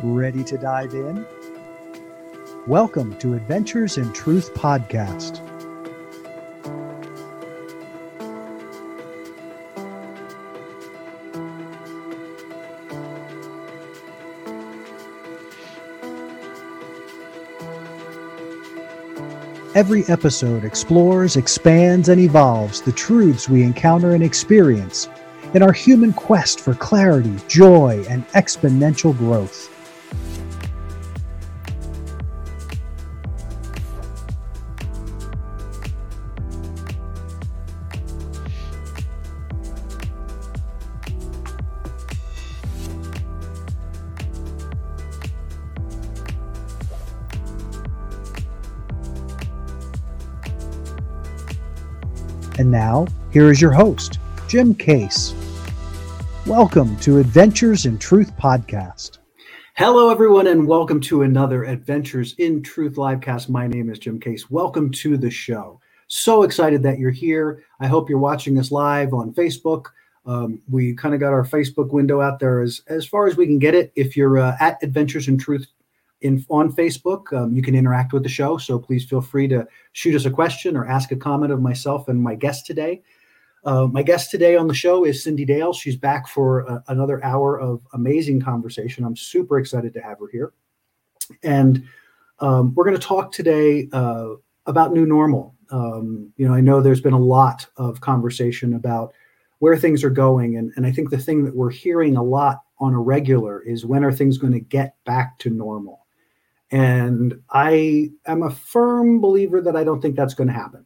Ready to dive in? Welcome to Adventures in Truth Podcast. Every episode explores, expands, and evolves the truths we encounter and experience in our human quest for clarity, joy, and exponential growth. And now, here is your host, Jim Case. Welcome to Adventures in Truth Podcast. Hello, everyone, and welcome to another Adventures in Truth livecast. My name is Jim Case. Welcome to the show. So excited that you're here. I hope you're watching us live on Facebook. We kind of got our Facebook window out there as far as we can get it. If you're at Adventures in Truth on Facebook, you can interact with the show. So please feel free to shoot us a question or ask a comment of myself and my guest today. My guest today on the show is Cindy Dale. She's back for another hour of amazing conversation. I'm super excited to have her here. And we're going to talk today about new normal. I know there's been a lot of conversation about where things are going. And I think the thing that we're hearing a lot on a regular is, when are things going to get back to normal? And I am a firm believer that I don't think that's going to happen,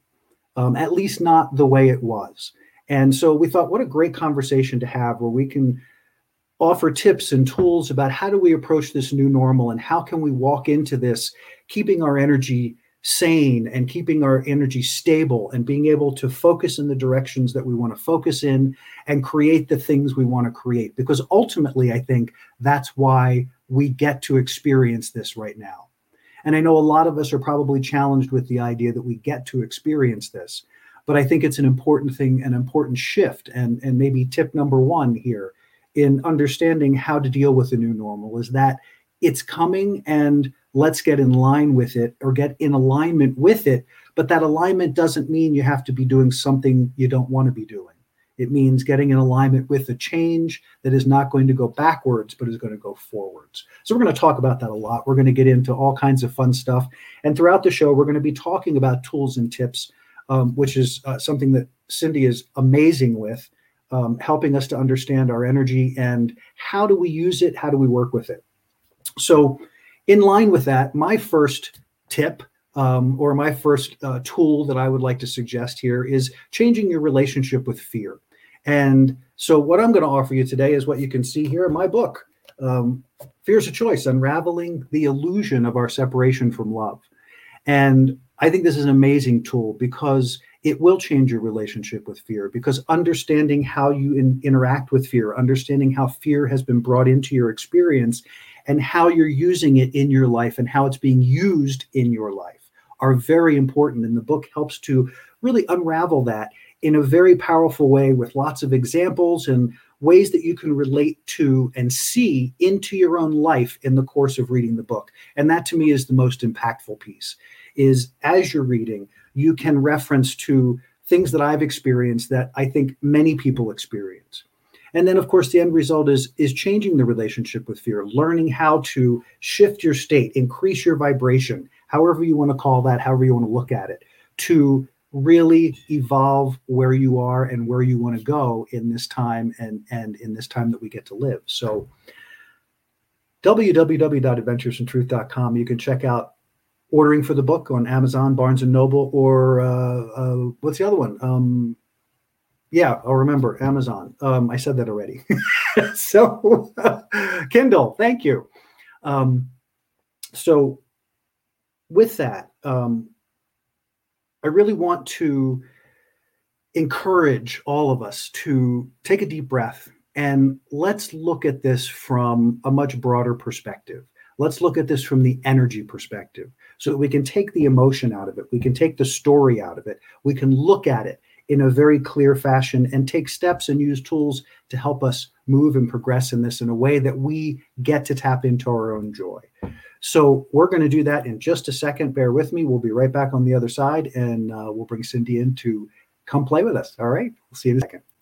at least not the way it was. And so we thought, what a great conversation to have, where we can offer tips and tools about how do we approach this new normal and how can we walk into this keeping our energy sane and keeping our energy stable and being able to focus in the directions that we want to focus in and create the things we want to create. Because ultimately, I think that's why we get to experience this right now. And I know a lot of us are probably challenged with the idea that we get to experience this, but I think it's an important thing, an important shift. And maybe tip number one here in understanding how to deal with the new normal is that it's coming, and let's get in line with it, or get in alignment with it. But that alignment doesn't mean you have to be doing something you don't want to be doing. It means getting in alignment with a change that is not going to go backwards, but is going to go forwards. So we're going to talk about that a lot. We're going to get into all kinds of fun stuff. And throughout the show, we're going to be talking about tools and tips, which is something that Cindy is amazing with, helping us to understand our energy and how do we use it? How do we work with it? So in line with that, my first tip or my first tool that I would like to suggest here is changing your relationship with fear. And so what I'm going to offer you today is what you can see here in my book, Fear's a Choice: Unraveling the Illusion of Our Separation from Love. And I think this is an amazing tool because it will change your relationship with fear, because understanding how you interact with fear, understanding how fear has been brought into your experience and how you're using it in your life and how it's being used in your life are very important. And the book helps to really unravel that in a very powerful way, with lots of examples and ways that you can relate to and see into your own life in the course of reading the book. And that, to me, is the most impactful piece, is as you're reading, you can reference to things that I've experienced that I think many people experience. And then, of course, the end result is changing the relationship with fear, learning how to shift your state, increase your vibration, however you want to call that, however you want to look at it, to really evolve where you are and where you want to go in this time and in this time that we get to live. So www.adventuresintruth.com. You can check out ordering for the book on Amazon, Barnes & Noble, or what's the other one? I'll remember, Amazon. I said that already. So Kindle, thank you. So with that, I really want to encourage all of us to take a deep breath and let's look at this from a much broader perspective. Let's look at this from the energy perspective so that we can take the emotion out of it. We can take the story out of it. We can look at it in a very clear fashion and take steps and use tools to help us move and progress in this in a way that we get to tap into our own joy. So we're going to do that in just a second. Bear with me. We'll be right back on the other side, and we'll bring Cindy in to come play with us. All right. We'll see you in a second.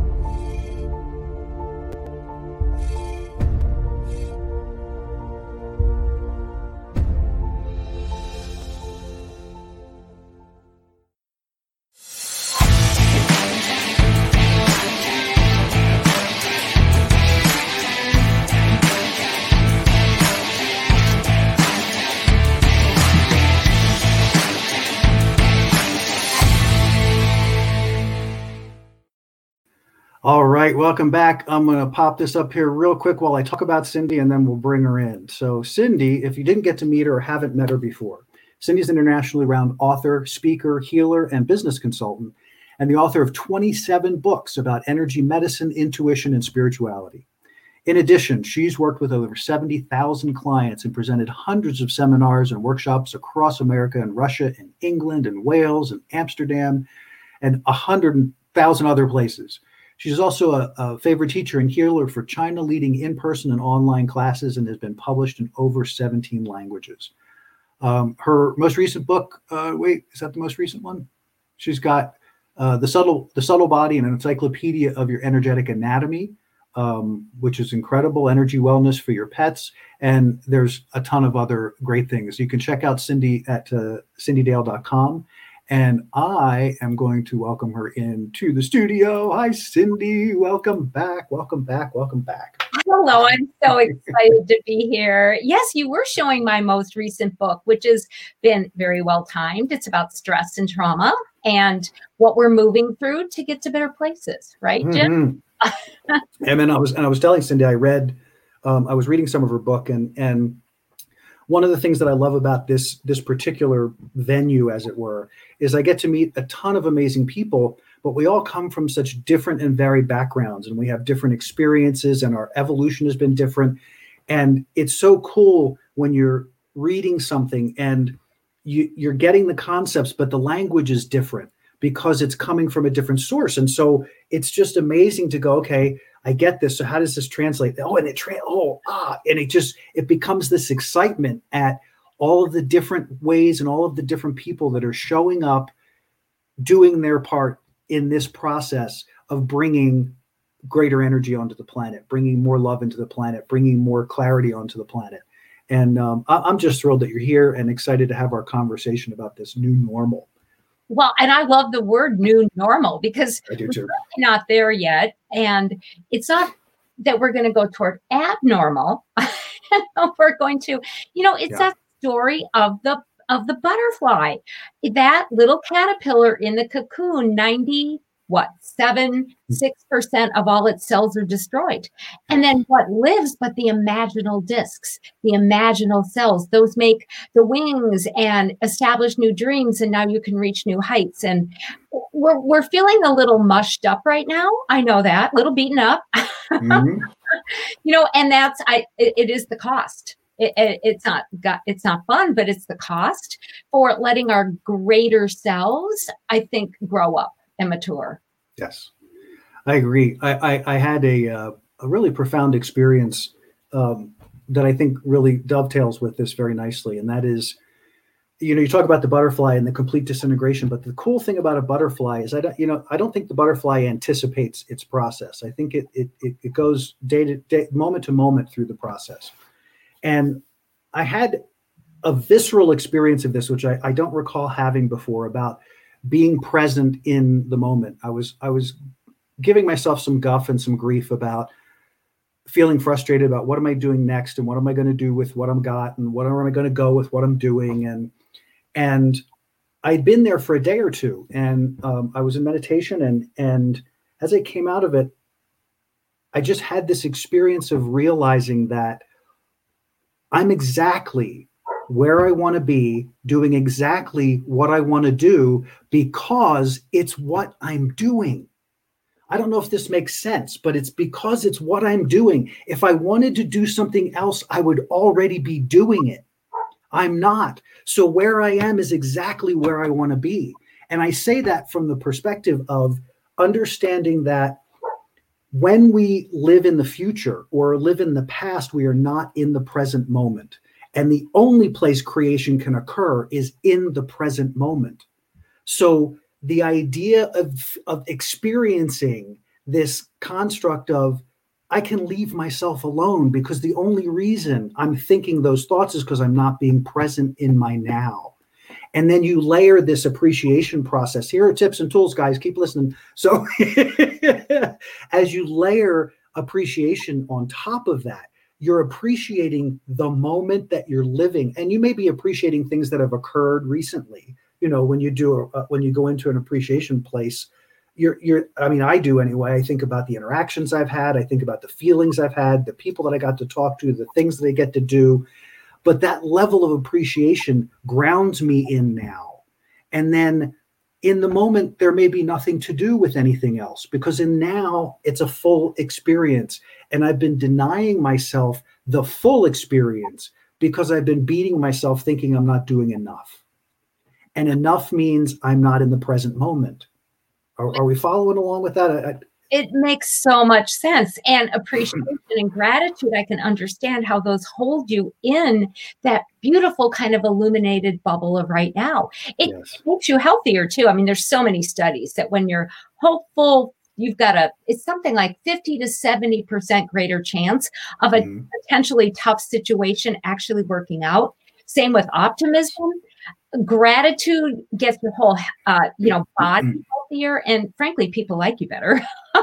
All right, welcome back. I'm going to pop this up here real quick while I talk about Cindy, and then we'll bring her in. So Cindy, if you didn't get to meet her or haven't met her before, Cindy's an internationally renowned author, speaker, healer, and business consultant, and the author of 27 books about energy medicine, intuition, and spirituality. In addition, she's worked with over 70,000 clients and presented hundreds of seminars and workshops across America and Russia and England and Wales and Amsterdam and 100,000 other places. She's also a favorite teacher and healer for China, leading in-person and online classes, and has been published in over 17 languages. Her most recent book, is that the most recent one? She's got the subtle Body and an encyclopedia of your energetic anatomy, which is incredible, energy wellness for your pets. And there's a ton of other great things. You can check out Cindy at cindydale.com. And I am going to welcome her into the studio. Hi, Cindy. Welcome back. Welcome back. Welcome back. Hello. I'm so excited to be here. Yes, you were showing my most recent book, which has been very well timed. It's about stress and trauma and what we're moving through to get to better places. Right, Jim? Mm-hmm. And then I was telling Cindy, I was reading some of her book, and one of the things that I love about this particular venue, as it were, is I get to meet a ton of amazing people, but we all come from such different and varied backgrounds, and we have different experiences, and our evolution has been different. And it's so cool when you're reading something and you're getting the concepts, but the language is different because it's coming from a different source. And so it's just amazing to go, okay, I get this. So how does this translate? And it becomes this excitement at all of the different ways and all of the different people that are showing up, doing their part in this process of bringing greater energy onto the planet, bringing more love into the planet, bringing more clarity onto the planet. And I'm just thrilled that you're here and excited to have our conversation about this new normal. Well, and I love the word new normal because we're really not there yet. And it's not that we're going to go toward abnormal. We're going to, that story of the butterfly, that little caterpillar in the cocoon, 6% of all its cells are destroyed. And then what lives but the imaginal discs, the imaginal cells, those make the wings and establish new dreams. And now you can reach new heights. And we're feeling a little mushed up right now. I know that, a little beaten up, Mm-hmm. And it is the cost. It's not fun, but it's the cost for letting our greater selves, I think, grow up and mature. Yes, I agree. I had a really profound experience that I think really dovetails with this very nicely. And that is, you talk about the butterfly and the complete disintegration, but the cool thing about a butterfly is I don't think the butterfly anticipates its process. I think it goes day to day, moment to moment through the process. And I had a visceral experience of this, which I don't recall having before, about being present in the moment. I was giving myself some guff and some grief about feeling frustrated about what am I doing next and what am I going to do with what I'm got and what am I going to go with what I'm doing. And I'd been there for a day or two, and I was in meditation, and as I came out of it, I just had this experience of realizing that I'm exactly where I want to be, doing exactly what I want to do because it's what I'm doing. I don't know if this makes sense, but it's because it's what I'm doing. If I wanted to do something else, I would already be doing it. I'm not. So where I am is exactly where I want to be. And I say that from the perspective of understanding that when we live in the future or live in the past, we are not in the present moment. And the only place creation can occur is in the present moment. So the idea of experiencing this construct of, I can leave myself alone because the only reason I'm thinking those thoughts is because I'm not being present in my now. And then you layer this appreciation process. Here are tips and tools, guys. Keep listening. So as you layer appreciation on top of that, you're appreciating the moment that you're living. And you may be appreciating things that have occurred recently. You know, when you do when you go into an appreciation place, I mean, I do anyway. I think about the interactions I've had. I think about the feelings I've had, the people that I got to talk to, the things that I get to do. But that level of appreciation grounds me in now. And then in the moment, there may be nothing to do with anything else, because in now it's a full experience. And I've been denying myself the full experience because I've been beating myself thinking I'm not doing enough. And enough means I'm not in the present moment. Are we following along with that? It makes so much sense. And appreciation and gratitude, I can understand how those hold you in that beautiful kind of illuminated bubble of right now. It makes you healthier too. I mean, there's so many studies that when you're hopeful, you've got it's something like 50 to 70% greater chance of a potentially tough situation actually working out. Same with optimism. Gratitude gets your whole, body healthier, and frankly, people like you better.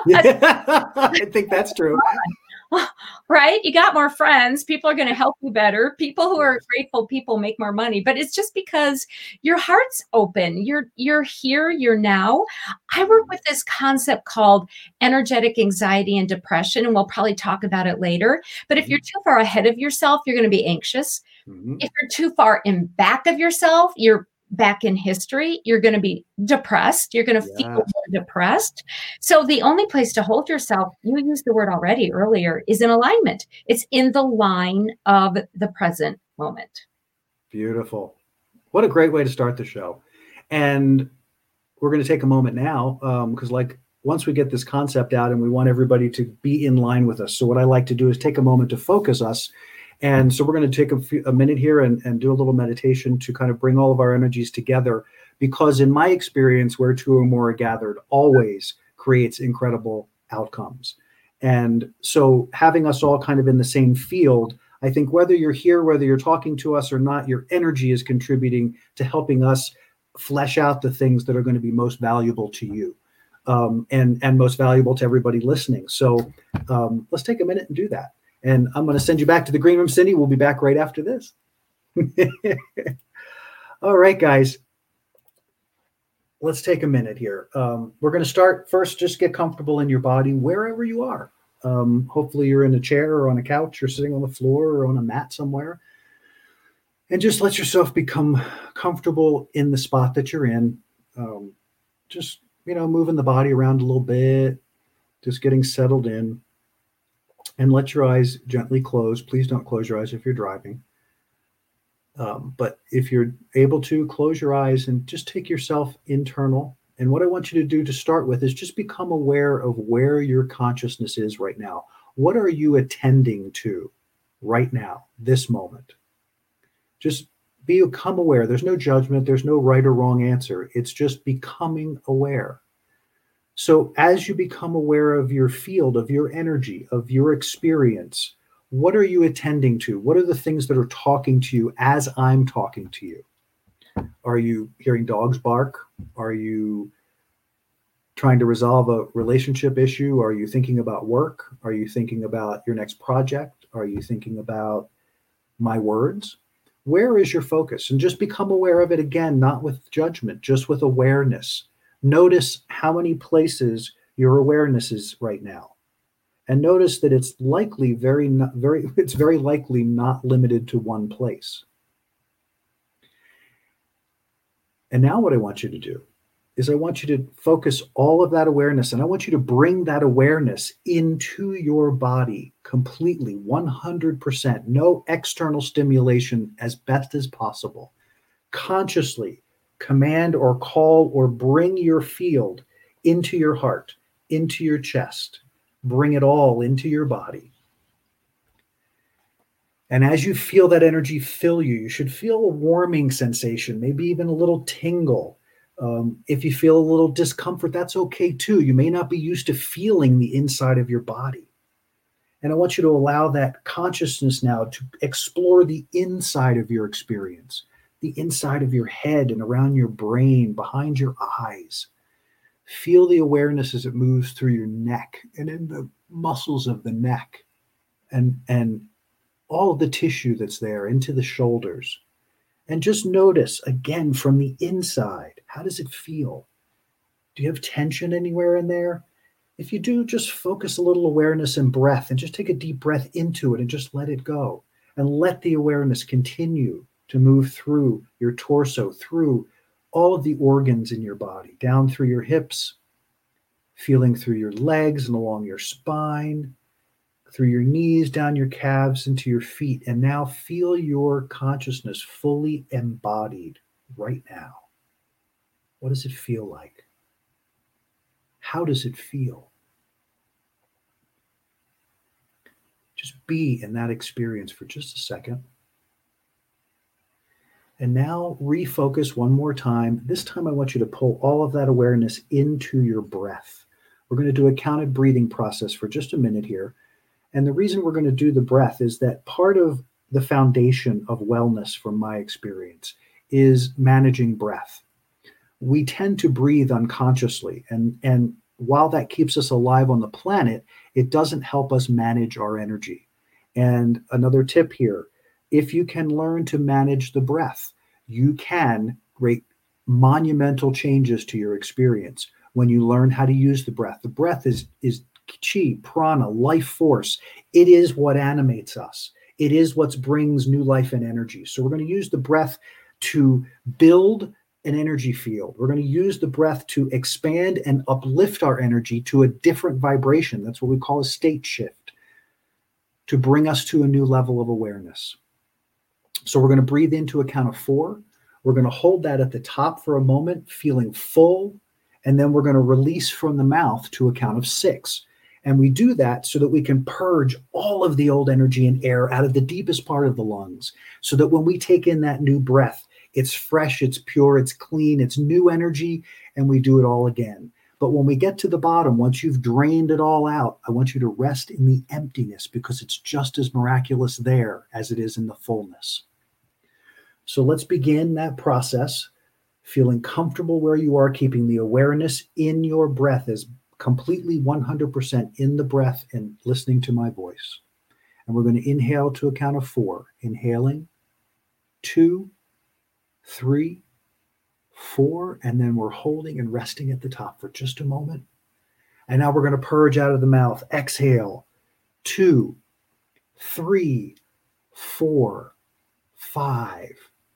I think that's true. Right? You got more friends. People are going to help you better. People who are grateful people make more money. But it's just because your heart's open. You're here. You're now. I work with this concept called energetic anxiety and depression, and we'll probably talk about it later. But if you're too far ahead of yourself, you're going to be anxious. If you're too far in back of yourself, you're back in history, you're going to be depressed. You're going to feel depressed. So the only place to hold yourself, you used the word already earlier, is in alignment. It's in the line of the present moment. Beautiful. What a great way to start the show. And we're going to take a moment now because once we get this concept out and we want everybody to be in line with us. So what I like to do is take a moment to focus us. And so we're going to take a minute here and do a little meditation to kind of bring all of our energies together, because in my experience, where two or more are gathered always creates incredible outcomes. And so having us all kind of in the same field, I think whether you're here, whether you're talking to us or not, your energy is contributing to helping us flesh out the things that are going to be most valuable to you and most valuable to everybody listening. So let's take a minute and do that. And I'm going to send you back to the green room, Cindy. We'll be back right after this. All right, guys. Let's take a minute here. We're going to start first, just get comfortable in your body wherever you are. Hopefully you're in a chair or on a couch or sitting on the floor or on a mat somewhere. And just let yourself become comfortable in the spot that you're in. Just, moving the body around a little bit, just getting settled in. And let your eyes gently close. Please don't close your eyes if you're driving. But if you're able to, close your eyes and just take yourself internal. And what I want you to do to start with is just become aware of where your consciousness is right now. What are you attending to right now, this moment? Just become aware. There's no judgment. There's no right or wrong answer. It's just becoming aware. So as you become aware of your field, of your energy, of your experience, what are you attending to? What are the things that are talking to you as I'm talking to you? Are you hearing dogs bark? Are you trying to resolve a relationship issue? Are you thinking about work? Are you thinking about your next project? Are you thinking about my words? Where is your focus? And just become aware of it again, not with judgment, just with awareness. Notice how many places your awareness is right now. And notice that it's very likely not limited to one place. And now what I want you to do is I want you to focus all of that awareness, and I want you to bring that awareness into your body completely, 100%, no external stimulation, as best as possible. Consciously command or call or bring your field into your heart, into your chest. bring it all into your body. And as you feel that energy fill you, you should feel a warming sensation, maybe even a little tingle. If you feel a little discomfort, that's okay too. You may not be used to feeling the inside of your body. And I want you to allow that consciousness now to explore the inside of your experience, the inside of your head and around your brain, behind your eyes. Feel the awareness as it moves through your neck and in the muscles of the neck and all of the tissue that's there into the shoulders. And just notice again from the inside, how does it feel? Do you have tension anywhere in there? If you do, just focus a little awareness and breath and just take a deep breath into it and just let it go. And let the awareness continue to move through your torso, through all of the organs in your body, down through your hips, feeling through your legs and along your spine, through your knees, down your calves, into your feet. And now feel your consciousness fully embodied right now. What does it feel like? How does it feel? Just be in that experience for just a second. And now refocus one more time. This time I want you to pull all of that awareness into your breath. We're going to do a counted breathing process for just a minute here. And the reason we're going to do the breath is that part of the foundation of wellness, from my experience, is managing breath. We tend to breathe unconsciously. And while that keeps us alive on the planet, it doesn't help us manage our energy. And another tip here, if you can learn to manage the breath, you can create monumental changes to your experience when you learn how to use the breath. The breath is chi, prana, life force. It is what animates us. It is what brings new life and energy. So we're going to use the breath to build an energy field. We're going to use the breath to expand and uplift our energy to a different vibration. That's what we call a state shift, to bring us to a new level of awareness. So we're going to breathe into a count of 4. We're going to hold that at the top for a moment, feeling full, and then we're going to release from the mouth to a count of 6. And we do that so that we can purge all of the old energy and air out of the deepest part of the lungs, so that when we take in that new breath, it's fresh, it's pure, it's clean, it's new energy, and we do it all again. But when we get to the bottom, once you've drained it all out, I want you to rest in the emptiness, because it's just as miraculous there as it is in the fullness. So let's begin that process, feeling comfortable where you are, keeping the awareness in your breath as completely 100% in the breath and listening to my voice. And we're going to inhale to a count of 4. Inhaling, 2, 3, 4, and then we're holding and resting at the top for just a moment. And now we're going to purge out of the mouth. Exhale, 2, 3, 4, 5,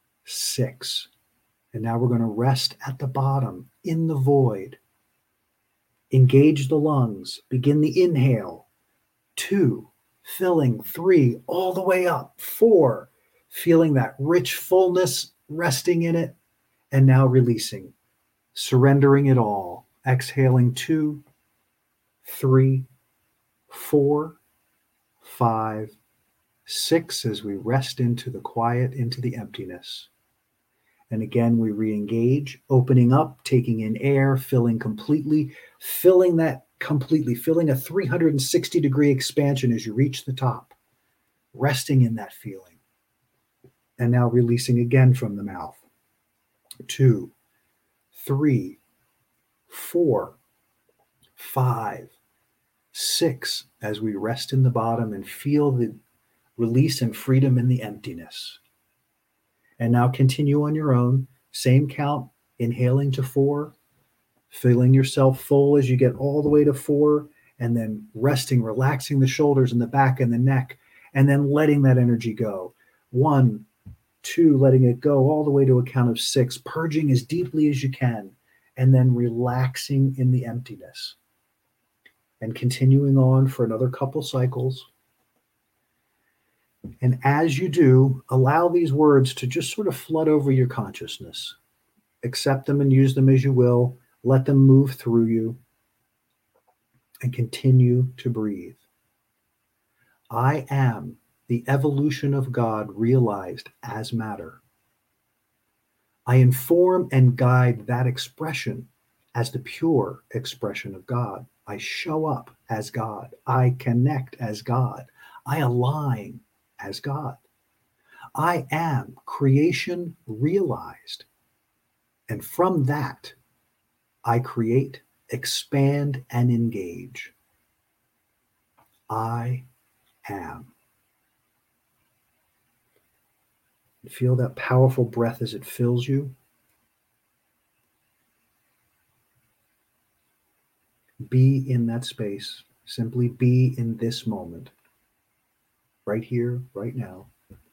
6. And now we're going to rest at the bottom in the void. Engage the lungs. Begin the inhale. 2, filling. 3, all the way up. 4, feeling that rich fullness, resting in it. And now releasing, surrendering it all. Exhaling 2, 3, 4, 5, 6 as we rest into the quiet, into the emptiness. And again, we re-engage, opening up, taking in air, filling completely, filling that completely, feeling a 360-degree expansion as you reach the top, resting in that feeling. And now releasing again from the mouth. 2, 3, 4, 5, 6 as we rest in the bottom and feel the release and freedom in the emptiness. And now continue on your own. Same count, inhaling to 4, feeling yourself full as you get all the way to 4, and then resting, relaxing the shoulders and the back and the neck, and then letting that energy go. 1, 2, letting it go all the way to a count of 6, purging as deeply as you can, and then relaxing in the emptiness. And continuing on for another couple cycles. And as you do, allow these words to just sort of flood over your consciousness. Accept them and use them as you will. Let them move through you. and continue to breathe. I am the evolution of God realized as matter. I inform and guide that expression as the pure expression of God. I show up as God. I connect as God. I align as God. I am creation realized. And from that, I create, expand, and engage. I am. Feel that powerful breath as it fills you. Be in that space. Simply be in this moment. Right here, right now.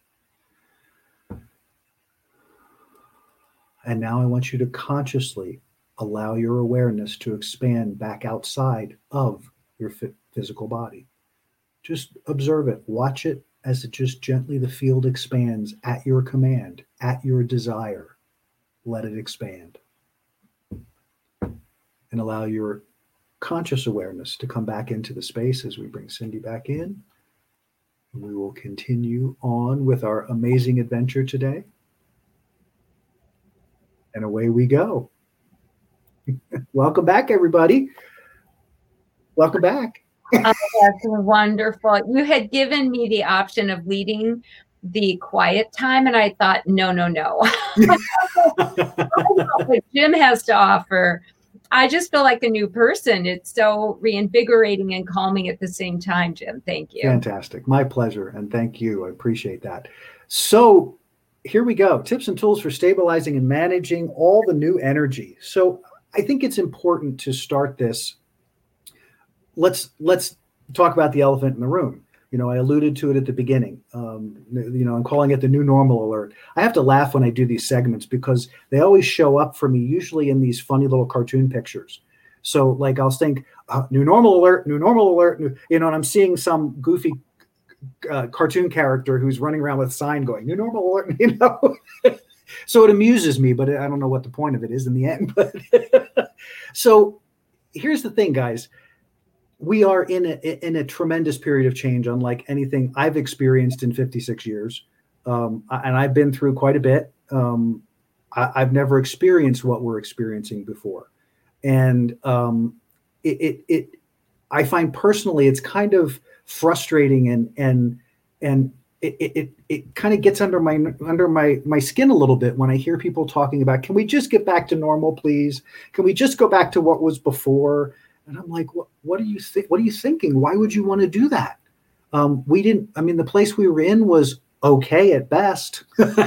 And now I want you to consciously allow your awareness to expand back outside of your physical body. Just observe it. Watch it as it just gently, the field expands at your command, at your desire. Let it expand. And allow your conscious awareness to come back into the space as we bring Cindy back in. And we will continue on with our amazing adventure today. And away we go. Welcome back, everybody. Welcome back. Oh, that's wonderful. You had given me the option of leading the quiet time, and I thought, no. I know what Jim has to offer. I just feel like a new person. It's so reinvigorating and calming at the same time, Jim. Thank you. Fantastic. My pleasure. And thank you. I appreciate that. So here we go. Tips and tools for stabilizing and managing all the new energy. So I think it's important to start this. Let's talk about the elephant in the room. I alluded to it at the beginning. I'm calling it the new normal alert. I have to laugh when I do these segments because they always show up for me, usually in these funny little cartoon pictures. So like I'll think, new normal alert, and I'm seeing some goofy cartoon character who's running around with a sign going, new normal alert, So it amuses me, but I don't know what the point of it is in the end. But so here's the thing, guys. We are in a tremendous period of change, unlike anything I've experienced in 56 years. And I've been through quite a bit. I've never experienced what we're experiencing before. And I find personally, it's kind of frustrating and it kind of gets under my skin a little bit when I hear people talking about, can we just get back to normal, please? Can we just go back to what was before? And I'm like, what are you thinking? Why would you want to do that? The place we were in was okay at best.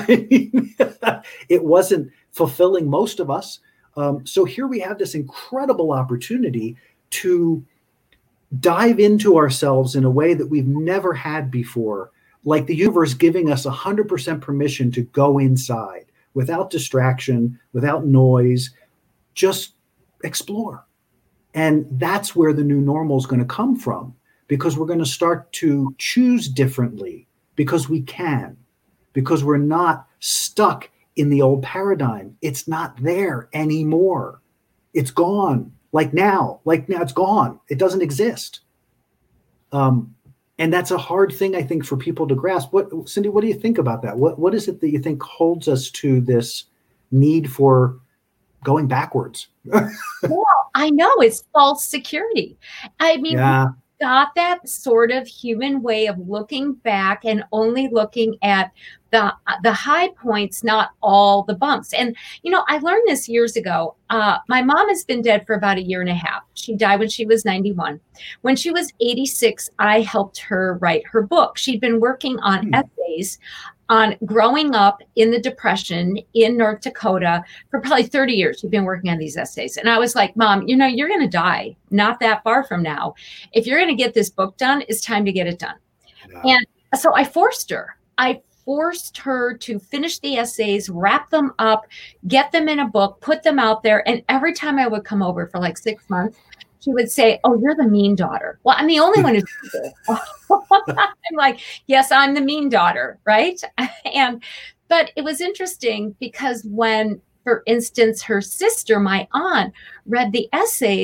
It wasn't fulfilling most of us. So here we have this incredible opportunity to dive into ourselves in a way that we've never had before, like the universe giving us 100% permission to go inside without distraction, without noise, just explore. And that's where the new normal is going to come from, because we're going to start to choose differently, because we can, because we're not stuck in the old paradigm. It's not there anymore. It's gone. Like now it's gone. It doesn't exist. And that's a hard thing, I think, for people to grasp. Cindy, what do you think about that? What is it that you think holds us to this need for going backwards? Well, I know it's false security. I mean, yeah. We got that sort of human way of looking back and only looking at the high points, not all the bumps. And, I learned this years ago. My mom has been dead for about 1.5 years. She died when she was 91. When she was 86, I helped her write her book. She'd been working on essays on growing up in the Depression in North Dakota for probably 30 years. She'd been working on these essays. And I was like, Mom, you're going to die not that far from now. If you're going to get this book done, it's time to get it done. Yeah. And so I forced her. I forced her to finish the essays, wrap them up, get them in a book, put them out there. And every time I would come over for like 6 months, she would say, oh, you're the mean daughter. Well, I'm the only one who's I'm like, yes, I'm the mean daughter, right? But it was interesting because when, for instance, her sister, my aunt, read the essays,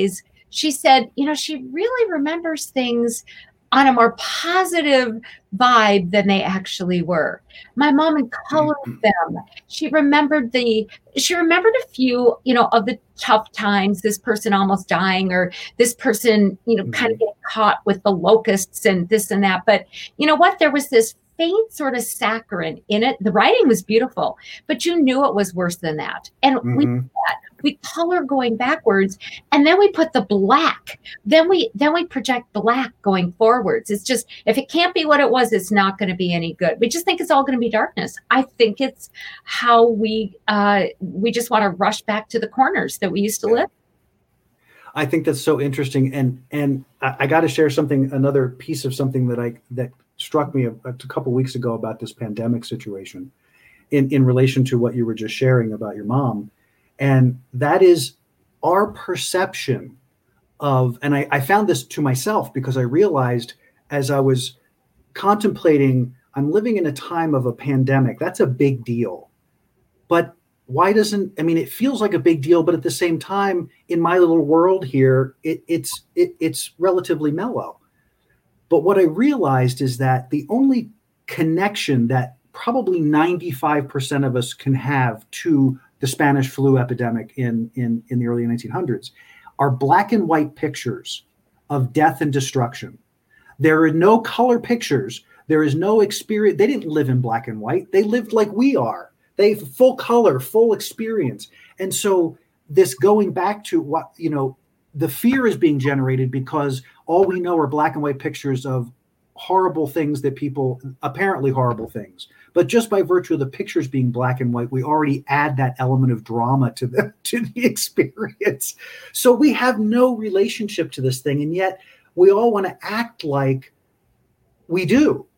she said, she really remembers things on a more positive vibe than they actually were. My mom had colored them. She remembered a few, of the tough times, this person almost dying, or this person, kind of getting caught with the locusts and this and that. But you know what? There was this faint sort of saccharine in it. The writing was beautiful, but you knew it was worse than that. And we color going backwards, and then we put the black. Then we project black going forwards. It's just, if it can't be what it was, it's not going to be any good. We just think it's all going to be darkness. I think it's how we just want to rush back to the corners that we used to live. I think that's so interesting, and I got to share another piece of something that struck me a couple of weeks ago about this pandemic situation, in relation to what you were just sharing about your mom. And that is our perception of, and I found this to myself because I realized as I was contemplating, I'm living in a time of a pandemic. That's a big deal. But it feels like a big deal, but at the same time, in my little world here, it's relatively mellow. But what I realized is that the only connection that probably 95% of us can have to the Spanish flu epidemic in the early 1900s are black and white pictures of death and destruction. There are no color pictures. There is no experience. They didn't live in black and white. They lived like we are. They have full color, full experience. And so this going back to what, the fear is being generated because all we know are black and white pictures of horrible things apparently horrible things. But just by virtue of the pictures being black and white, we already add that element of drama to the experience. So we have no relationship to this thing. And yet we all want to act like we do,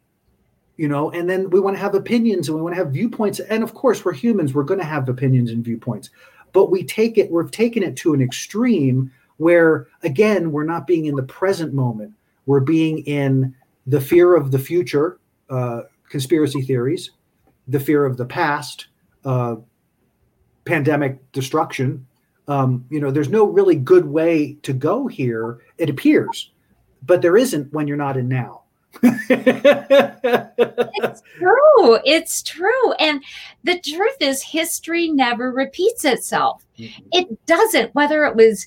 and then we want to have opinions and we want to have viewpoints. And of course, we're humans. We're going to have opinions and viewpoints. But we've taken it to an extreme where, again, we're not being in the present moment. We're being in the fear of the future, conspiracy theories, the fear of the past, pandemic destruction. There's no really good way to go here, it appears, but there isn't when you're not in now. It's true. And the truth is, history never repeats itself. It doesn't, whether it was,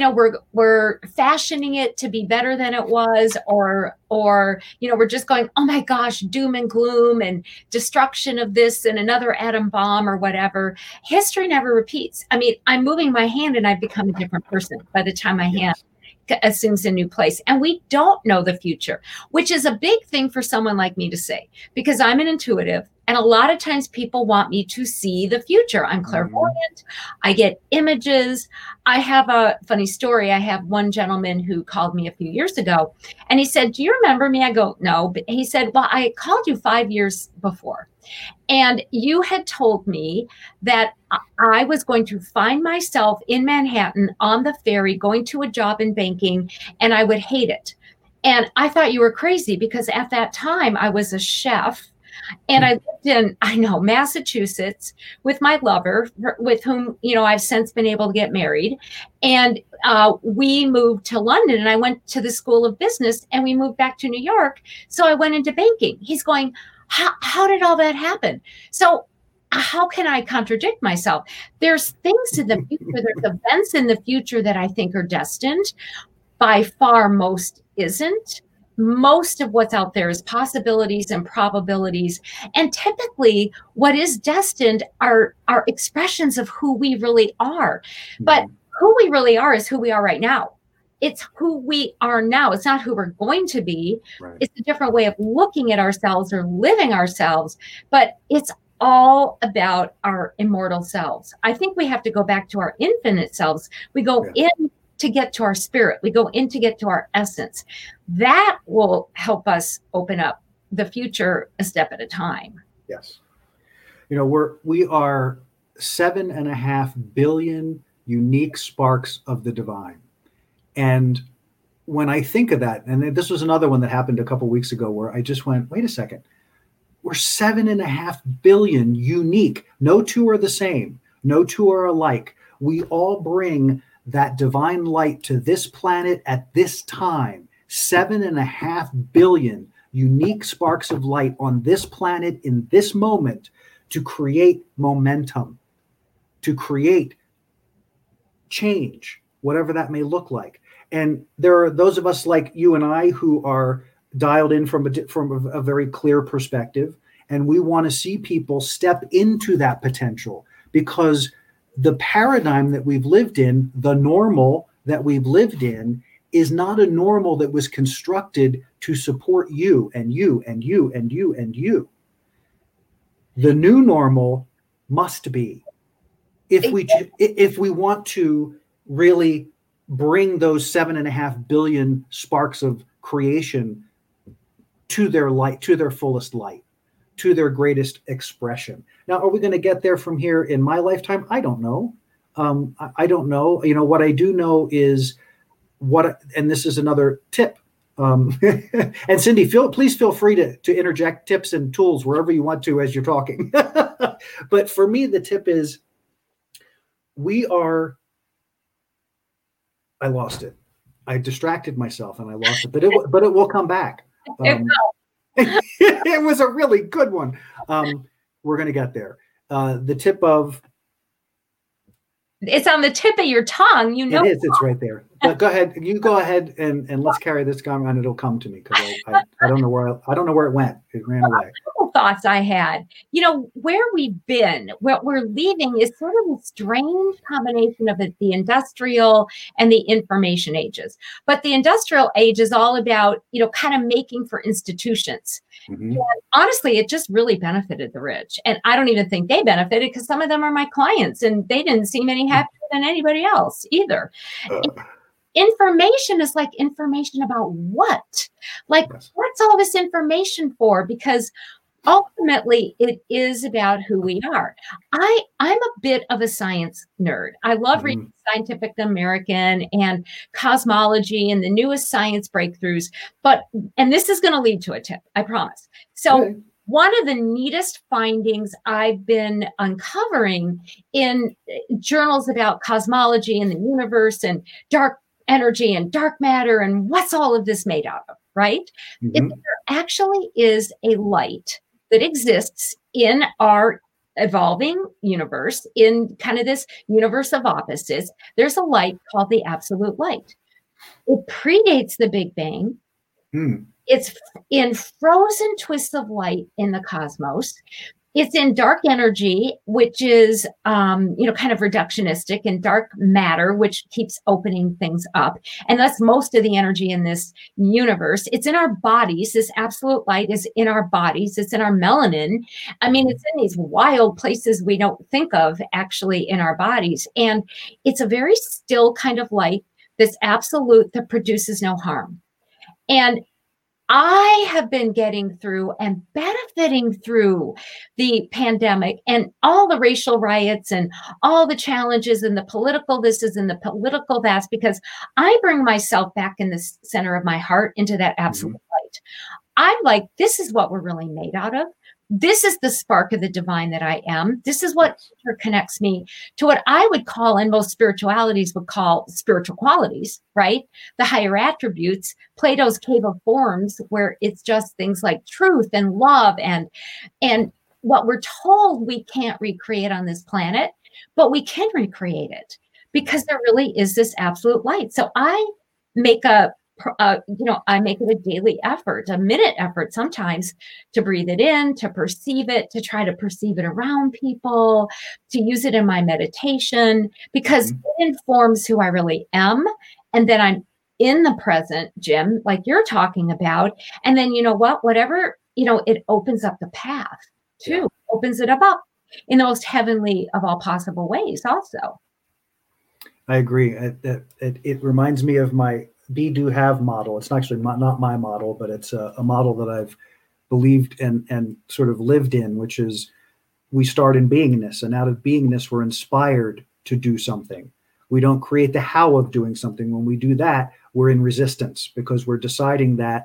we're fashioning it to be better than it was, or we're just going, oh my gosh, doom and gloom and destruction of this and another atom bomb or whatever. History never repeats. I'm moving my hand and I've become a different person by the time my hand assumes a new place. And we don't know the future, which is a big thing for someone like me to say, because I'm an intuitive. And a lot of times people want me to see the future. I'm clairvoyant. I get images. I have a funny story. I have one gentleman who called me a few years ago and he said, do you remember me? I go, no. But he said, well, I called you 5 years before. And you had told me that I was going to find myself in Manhattan on the ferry, going to a job in banking, and I would hate it. And I thought you were crazy because at that time I was a chef. And I lived in, Massachusetts with my lover, with whom, I've since been able to get married. And we moved to London and I went to the School of Business and we moved back to New York. So I went into banking. He's going, how did all that happen? So how can I contradict myself? There's things in the future, there's events in the future that I think are destined. By far, most isn't. Most of what's out there is possibilities and probabilities. And typically what is destined are expressions of who we really are. But who we really are is who we are right now. It's who we are now. It's not who we're going to be. Right. It's a different way of looking at ourselves or living ourselves. But it's all about our immortal selves. I think we have to go back to our infinite selves. We go in to get to our spirit. We go in to get to our essence. That will help us open up the future a step at a time. Yes. We are 7.5 billion unique sparks of the divine. And when I think of that, and this was another one that happened a couple of weeks ago where I just went, wait a second, we're 7.5 billion unique. No two are the same. No two are alike. We all bring that divine light to this planet at this time, 7.5 billion unique sparks of light on this planet in this moment, to create momentum, to create change, whatever that may look like. And there are those of us like you and I who are dialed in from a very clear perspective, and we want to see people step into that potential, because the paradigm that we've lived in, the normal that we've lived in, is not a normal that was constructed to support you and you and you and you and you. The new normal must be, if we want to really bring those 7.5 billion sparks of creation to their light, to their fullest light, to their greatest expression. Now, are we going to get there from here in my lifetime? I don't know. I don't know. You know, what I do know is and this is another tip. And Cindy, please feel free to interject tips and tools wherever you want to as you're talking. But for me, the tip is I lost it. I distracted myself and I lost it, but it will come back. It was a really good one. We're going to get there. The tip of, it's on the tip of your tongue, you know. It is. It's right there. But go ahead. You go ahead and let's carry this gun and it'll come to me, because I don't know where it went. It ran away. Thoughts I had. You know, where we've been, what we're leaving is sort of a strange combination of the industrial and the information ages. But the industrial age is all about, you know, kind of making for institutions. Mm-hmm. And honestly, it just really benefited the rich. And I don't even think they benefited, because some of them are my clients and they didn't seem any happier than anybody else either. Information is like information about what? Like, what's all this information for? Because ultimately, it is about who we are. I'm a bit of a science nerd. I love reading Scientific American and cosmology and the newest science breakthroughs. And this is going to lead to a tip, I promise. So one of the neatest findings I've been uncovering in journals about cosmology and the universe and dark energy and dark matter and what's all of this made out of, right? Is there actually is a light that exists in our evolving universe, in kind of this universe of opposites. There's a light called the absolute light. It predates the Big Bang. It's in frozen twists of light in the cosmos. It's in dark energy, which is, kind of reductionistic, and dark matter, which keeps opening things up. And that's most of the energy in this universe. It's in our bodies. This absolute light is in our bodies. It's in our melanin. I mean, it's in these wild places we don't think of actually in our bodies. And it's a very still kind of light, this absolute that produces no harm. And I have been getting through and benefiting through the pandemic and all the racial riots and all the challenges and the political thises and the political that's, because I bring myself back in the center of my heart into that absolute light. I'm like, this is what we're really made out of. This is the spark of the divine that I am. This is what connects me to what I would call, and most spiritualities would call, spiritual qualities, right? The higher attributes, Plato's Cave of Forms, where it's just things like truth and love and what we're told we can't recreate on this planet, but we can recreate it because there really is this absolute light. So I make I make it a daily effort, a minute effort sometimes, to breathe it in, to perceive it, to try to perceive it around people, to use it in my meditation, because it informs who I really am. And then I'm in the present, Jim, like you're talking about. And then, you know what, whatever, it opens up the path too, opens it up in the most heavenly of all possible ways also. I agree. It reminds me of my Be, Do, Have model. It's actually not my model, but it's a model that I've believed and sort of lived in, which is we start in beingness, and out of beingness, we're inspired to do something. We don't create the how of doing something. When we do that, we're in resistance because we're deciding that,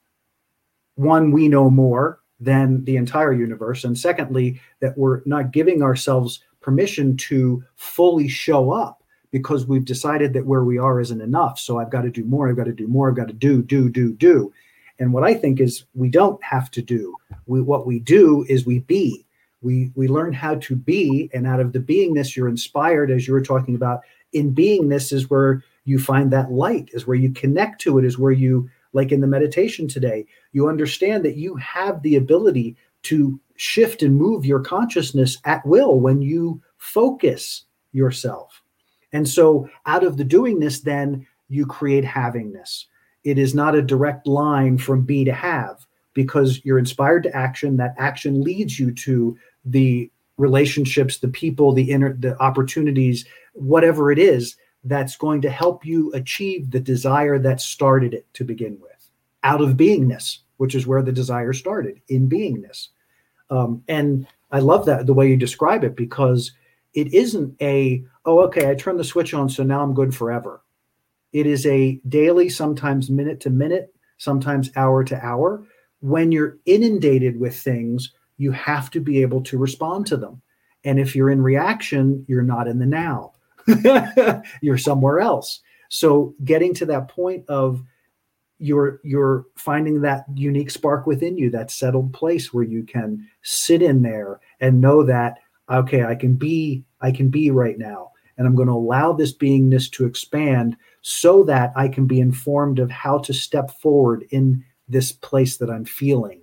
one, we know more than the entire universe, and secondly, that we're not giving ourselves permission to fully show up, because we've decided that where we are isn't enough. So I've got to do more. I've got to do more. I've got to do. And what I think is we don't have to do. What we do is we be. We learn how to be, and out of the beingness, you're inspired, as you were talking about. In beingness is where you find that light, is where you connect to it, is where you, like in the meditation today, you understand that you have the ability to shift and move your consciousness at will when you focus yourself. And so out of the doingness, then you create havingness. It is not a direct line from be to have, because you're inspired to action. That action leads you to the relationships, the people, the opportunities, whatever it is that's going to help you achieve the desire that started it to begin with, out of beingness, which is where the desire started, in beingness. And I love that, the way you describe it, because it isn't I turned the switch on, so now I'm good forever. It is a daily, sometimes minute to minute, sometimes hour to hour. When you're inundated with things, you have to be able to respond to them. And if you're in reaction, you're not in the now. You're somewhere else. So getting to that point of you're finding that unique spark within you, that settled place where you can sit in there and know that, okay, I can be right now. And I'm going to allow this beingness to expand so that I can be informed of how to step forward in this place that I'm feeling.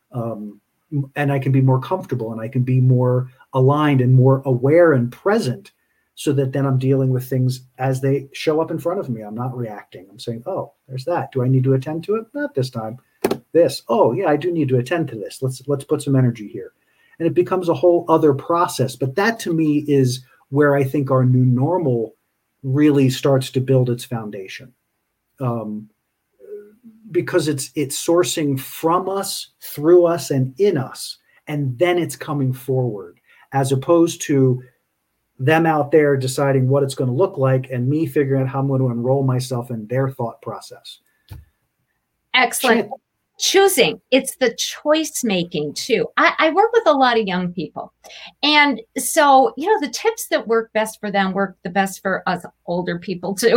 And I can be more comfortable, and I can be more aligned and more aware and present, so that then I'm dealing with things as they show up in front of me. I'm not reacting. I'm saying, oh, there's that. Do I need to attend to it? Not this time. This. Oh, yeah, I do need to attend to this. Let's put some energy here. And it becomes a whole other process. But that, to me, is where I think our new normal really starts to build its foundation. Because it's sourcing from us, through us, and in us. And then it's coming forward, as opposed to them out there deciding what it's going to look like and me figuring out how I'm going to enroll myself in their thought process. Excellent. Choosing. It's the choice making too. I work with a lot of young people. And so, the tips that work best for them work the best for us older people too.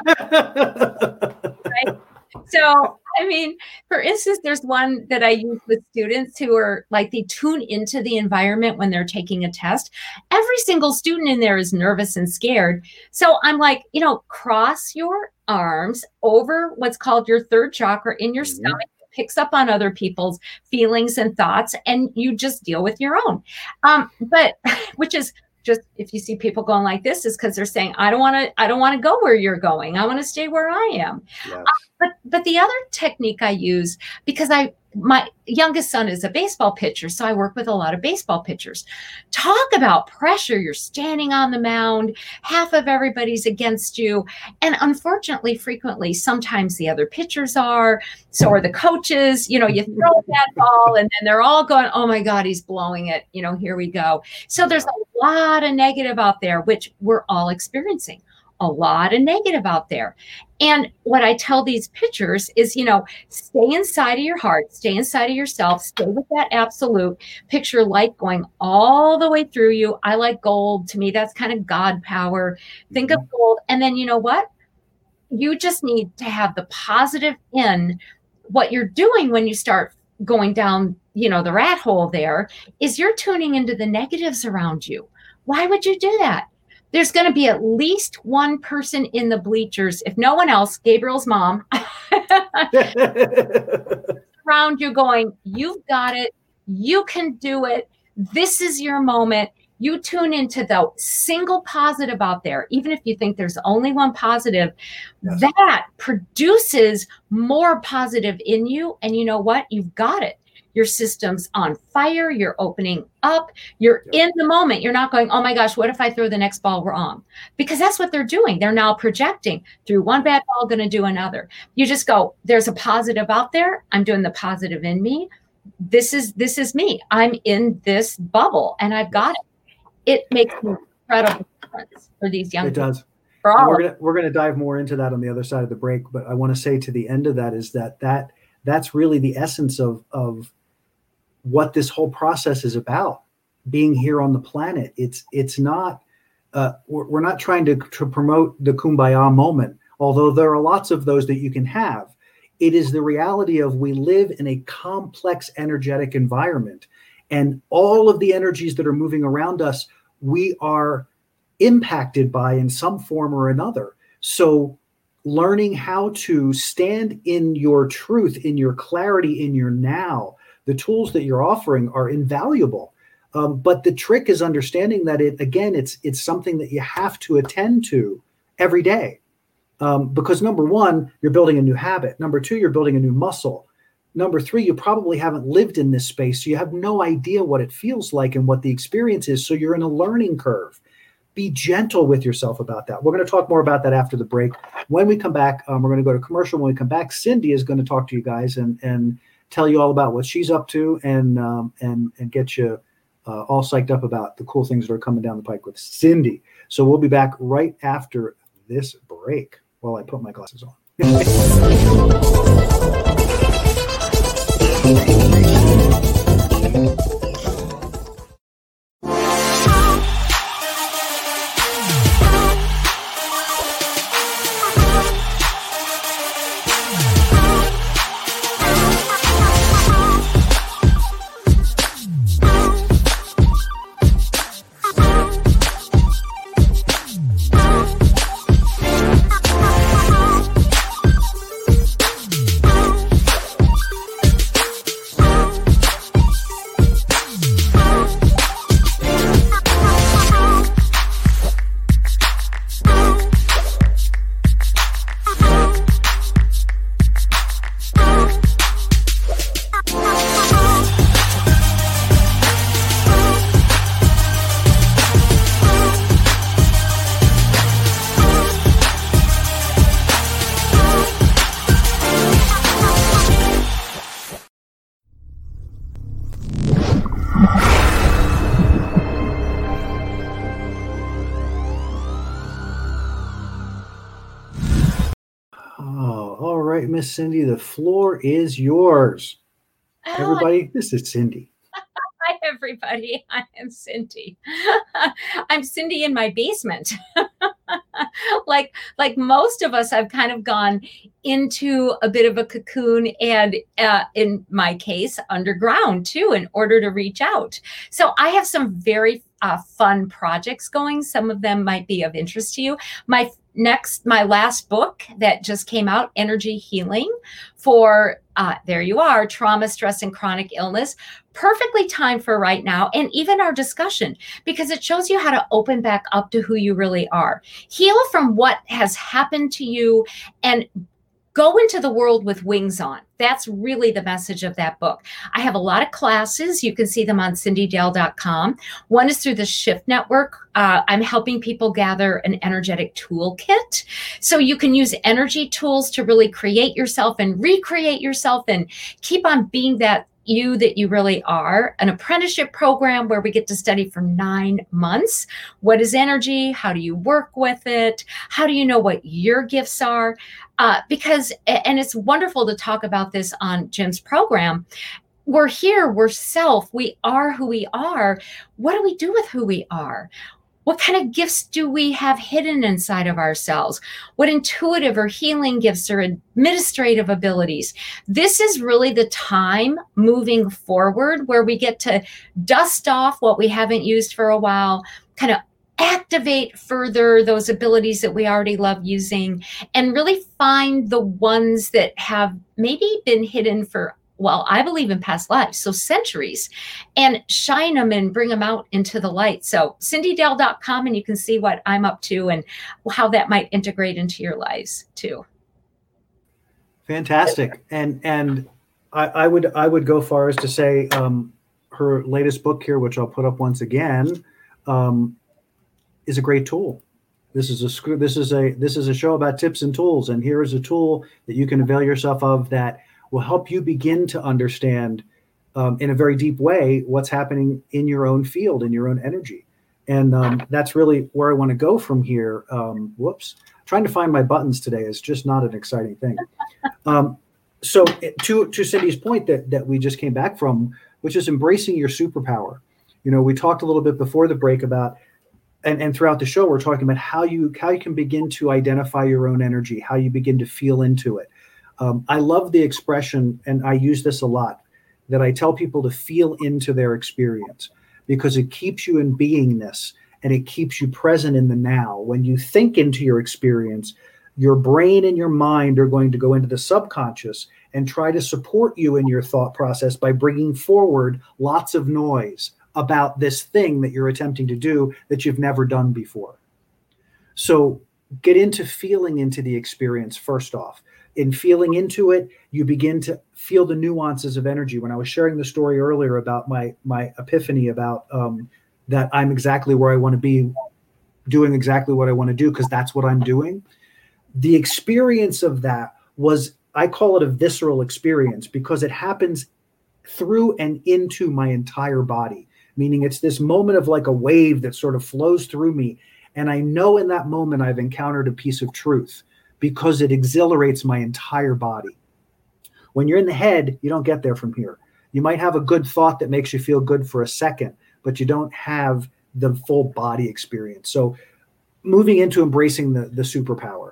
Right? So, for instance, there's one that I use with students who are like, they tune into the environment when they're taking a test. Every single student in there is nervous and scared. So I'm like, cross your arms over what's called your third chakra in your stomach. It picks up on other people's feelings and thoughts, and you just deal with your own. But which is just, if you see people going like this, is because they're saying, I don't want to go where you're going. I want to stay where I am. Yes. But the other technique I use, because my youngest son is a baseball pitcher, so I work with a lot of baseball pitchers. Talk about pressure. You're standing on the mound, half of everybody's against you. And unfortunately, frequently, sometimes the other pitchers are, so are the coaches. You throw that ball and then they're all going, oh my God, he's blowing it. Here we go. So there's a lot of negative out there, which we're all experiencing. A lot of negative out there. And what I tell these pitchers is, stay inside of your heart, stay inside of yourself, stay with that absolute. Picture light going all the way through you. I like gold. To me, that's kind of God power. Think of gold. And then, you know what? You just need to have the positive in what you're doing when you start going down, the rat hole there, is you're tuning into the negatives around you. Why would you do that? There's going to be at least one person in the bleachers, if no one else, Gabriel's mom, around you going, you've got it. You can do it. This is your moment. You tune into the single positive out there. Even if you think there's only one positive, yes, that produces more positive in you. And you know what? You've got it. Your system's on fire. You're opening up. You're in the moment. You're not going, oh my gosh, what if I throw the next ball wrong? Because that's what they're doing. They're now projecting through one bad ball, going to do another. You just go, there's a positive out there. I'm doing the positive in me. This is me. I'm in this bubble and I've got it. It makes an incredible difference for these young people. It does. We're going to dive more into that on the other side of the break. But I want to say to the end of that is that's really the essence of what this whole process is about, being here on the planet. It's not we're not trying to promote the kumbaya moment, although there are lots of those that you can have. It is the reality of we live in a complex energetic environment, and all of the energies that are moving around us, we are impacted by in some form or another. So learning how to stand in your truth, in your clarity, in your now, the tools that you're offering are invaluable. But the trick is understanding that it's something that you have to attend to every day. Because number one, you're building a new habit. Number two, you're building a new muscle. Number three, you probably haven't lived in this space, so you have no idea what it feels like and what the experience is. So you're in a learning curve. Be gentle with yourself about that. We're going to talk more about that after the break. When we come back, we're going to go to commercial. When we come back, Cindy is going to talk to you guys and tell you all about what she's up to and get you all psyched up about the cool things that are coming down the pike with Cindy. So we'll be back right after this break while I put my glasses on. Miss Cindy, the floor is yours. Everybody, this is Cindy. Hi, everybody. I am Cindy. I'm Cindy in my basement. like most of us, I've kind of gone into a bit of a cocoon and in my case, underground too, in order to reach out. So I have some very fun projects going. Some of them might be of interest to you. My last book that just came out, Energy Healing for, there you are, trauma, stress, and chronic illness. Perfectly timed for right now, and even our discussion, because it shows you how to open back up to who you really are. Heal from what has happened to you and go into the world with wings on. That's really the message of that book. I have a lot of classes. You can see them on cindydale.com. One is through the Shift Network. I'm helping people gather an energetic toolkit. So you can use energy tools to really create yourself and recreate yourself and keep on being that you really are. An apprenticeship program where we get to study for 9 months. What is energy? How do you work with it? How do you know what your gifts are? Because it's wonderful to talk about this on Jim's program. We're here, we're self, we are who we are. What do we do with who we are? What kind of gifts do we have hidden inside of ourselves? What intuitive or healing gifts or administrative abilities? This is really the time moving forward where we get to dust off what we haven't used for a while, kind of activate further those abilities that we already love using, and really find the ones that have maybe been hidden for, well, I believe in past lives, so centuries, and shine them and bring them out into the light. So cindydale.com, and you can see what I'm up to and how that might integrate into your lives too. Fantastic. And I would go far as to say her latest book here, which I'll put up once again, is a great tool. This is a show about tips and tools, and here is a tool that you can avail yourself of that will help you begin to understand in a very deep way what's happening in your own field, in your own energy. And that's really where I want to go from here. Trying to find my buttons today is just not an exciting thing. So to Cindy's point that we just came back from, which is embracing your superpower. You know, we talked a little bit before the break about and throughout the show, we're talking about how you can begin to identify your own energy, how you begin to feel into it. I love the expression, and I use this a lot, that I tell people to feel into their experience, because it keeps you in beingness and it keeps you present in the now. When you think into your experience, your brain and your mind are going to go into the subconscious and try to support you in your thought process by bringing forward lots of noise about this thing that you're attempting to do that you've never done before. So get into feeling into the experience first off. In feeling into it, you begin to feel the nuances of energy. When I was sharing the story earlier about my epiphany about that I'm exactly where I want to be, doing exactly what I want to do because that's what I'm doing. The experience of that was, I call it a visceral experience because it happens through and into my entire body, meaning it's this moment of like a wave that sort of flows through me. And I know in that moment I've encountered a piece of truth because it exhilarates my entire body. When you're in the head, you don't get there from here. You might have a good thought that makes you feel good for a second, but you don't have the full body experience. So moving into embracing the superpower.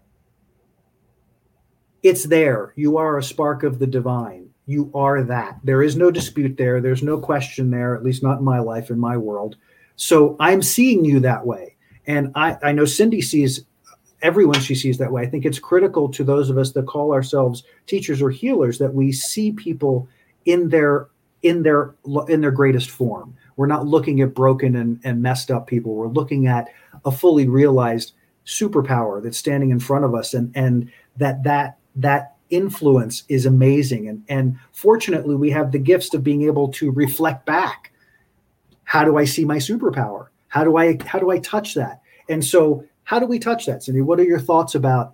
It's there. You are a spark of the divine. You are that. There is no dispute there. There's no question there, at least not in my life, in my world. So I'm seeing you that way. And I know Cindy sees everyone she sees that way. I think it's critical to those of us that call ourselves teachers or healers that we see people in their greatest form. We're not looking at broken and messed up people. We're looking at a fully realized superpower that's standing in front of us, and that influence is amazing. And fortunately, we have the gifts of being able to reflect back. How do I see my superpower? How do I touch that? And so how do we touch that, Cindy? What are your thoughts about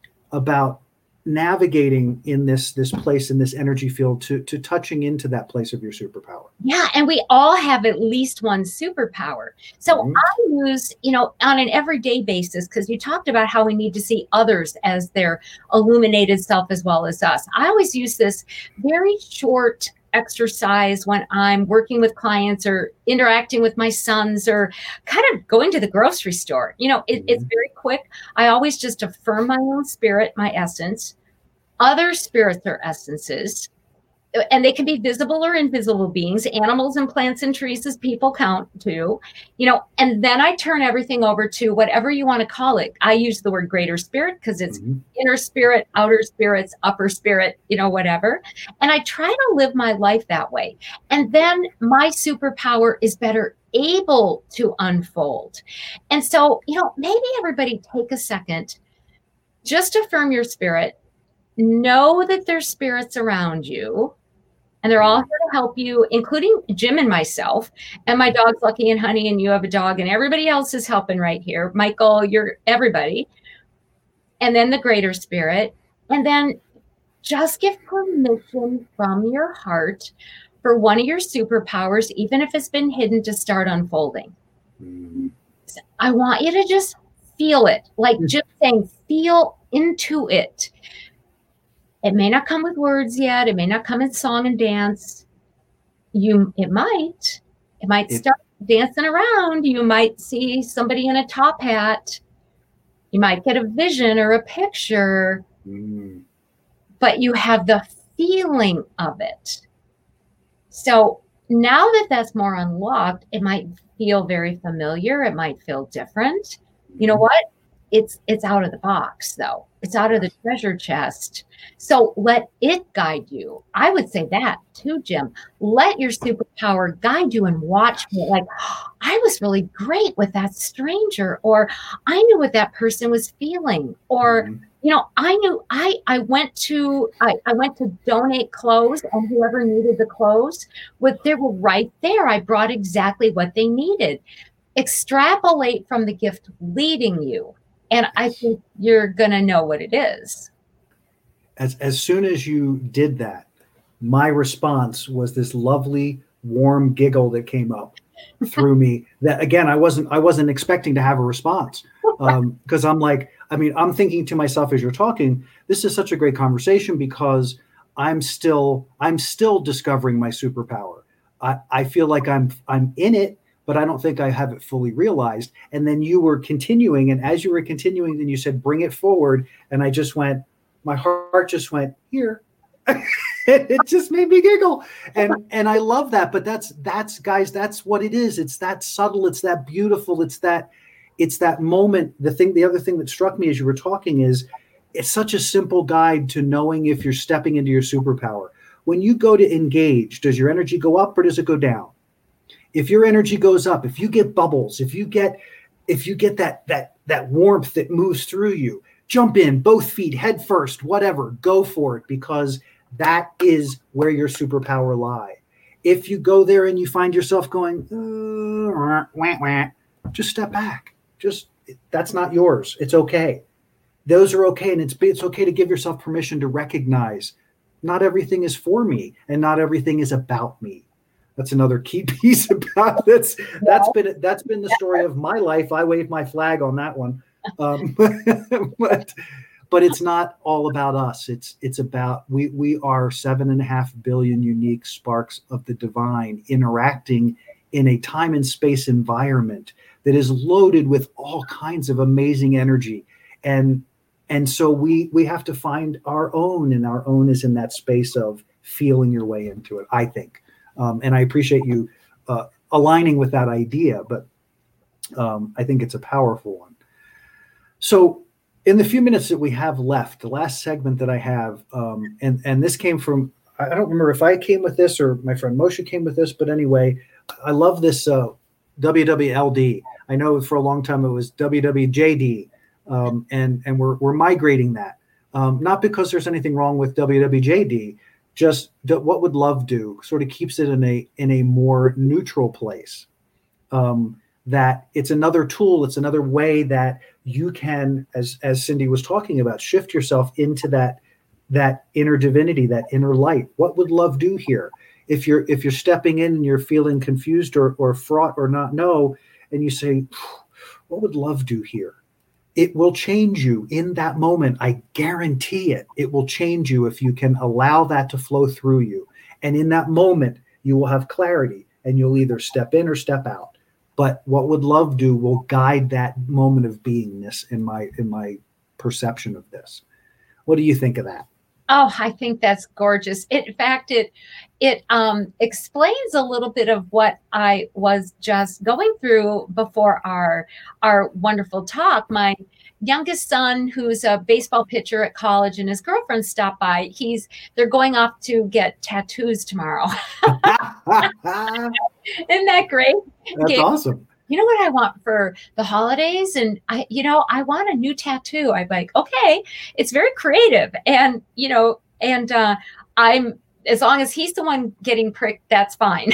navigating in this place, in this energy field, to touching into that place of your superpower? Yeah, and we all have at least one superpower. So I use, on an everyday basis, because you talked about how we need to see others as their illuminated self as well as us. I always use this very short exercise when I'm working with clients or interacting with my sons or kind of going to the grocery store. It's very quick. I always just affirm my own spirit, my essence. Other spirits are essences, and they can be visible or invisible beings, animals and plants and trees as people count too, and then I turn everything over to whatever you want to call it. I use the word greater spirit because it's inner spirit, outer spirits, upper spirit, whatever. And I try to live my life that way. And then my superpower is better able to unfold. And so, maybe everybody take a second, just affirm your spirit, know that there's spirits around you. And they're all here to help you, including Jim and myself, and my dogs, Lucky and Honey, and you have a dog, and everybody else is helping right here. Michael, you're everybody. And then the greater spirit. And then just give permission from your heart for one of your superpowers, even if it's been hidden, to start unfolding. So I want you to just feel it, like just saying, feel into it. It may not come with words yet. It may not come in song and dance. It might start dancing around. You might see somebody in a top hat. You might get a vision or a picture, but you have the feeling of it. So now that that's more unlocked, it might feel very familiar. It might feel different. You know what? It's out of the box, though. It's out of the treasure chest. So let it guide you. I would say that too, Jim. Let your superpower guide you and watch me. Like, I was really great with that stranger, or I knew what that person was feeling, or I knew I went to donate clothes, and whoever needed the clothes, they were right there. I brought exactly what they needed. Extrapolate from the gift leading you. And I think you're going to know what it is. As soon as you did that, my response was this lovely, warm giggle that came up through me that, again, I wasn't expecting to have a response. Because I'm thinking to myself as you're talking, this is such a great conversation because I'm still discovering my superpower. I feel like I'm in it, but I don't think I have it fully realized. And then you were continuing. And as you were continuing, then you said, bring it forward. And I just went, my heart just went here. It just made me giggle. And I love that. But that's guys, that's what it is. It's that subtle. It's that beautiful. It's that moment. The other thing that struck me as you were talking is it's such a simple guide to knowing if you're stepping into your superpower. When you go to engage, does your energy go up or does it go down? If your energy goes up, if you get bubbles, if you get that warmth that moves through you, jump in, both feet, head first, whatever, go for it, because that is where your superpower lie. If you go there and you find yourself going, just step back. That's not yours. It's okay. Those are okay. And it's okay to give yourself permission to recognize not everything is for me and not everything is about me. That's another key piece about this. That's been the story of my life. I waved my flag on that one. But it's not all about us. It's about we are 7.5 billion unique sparks of the divine interacting in a time and space environment that is loaded with all kinds of amazing energy. And so we have to find our own, and our own is in that space of feeling your way into it, I think. And I appreciate you aligning with that idea, but I think it's a powerful one. So in the few minutes that we have left, the last segment that I have, and this came from, I don't remember if I came with this or my friend Moshe came with this, but anyway, I love this WWLD. I know for a long time it was WWJD, and we're migrating that. Not because there's anything wrong with WWJD, just what would love do sort of keeps it in a more neutral place. That it's another tool, it's another way that you can, as Cindy was talking about, shift yourself into that inner divinity, that inner light. What would love do here? If you're stepping in and you're feeling confused or fraught or not know, and you say, what would love do here? It will change you in that moment. I guarantee it. It will change you if you can allow that to flow through you. And in that moment, you will have clarity and you'll either step in or step out. But what would love do will guide that moment of beingness in my perception of this. What do you think of that? Oh, I think that's gorgeous. In fact, it explains a little bit of what I was just going through before our wonderful talk. My youngest son, who's a baseball pitcher at college, and his girlfriend stopped by. They're going off to get tattoos tomorrow. Isn't that great? That's awesome. You know what I want for the holidays? And I want a new tattoo. I'm like, okay, it's very creative. And, I'm, as long as he's the one getting pricked, that's fine.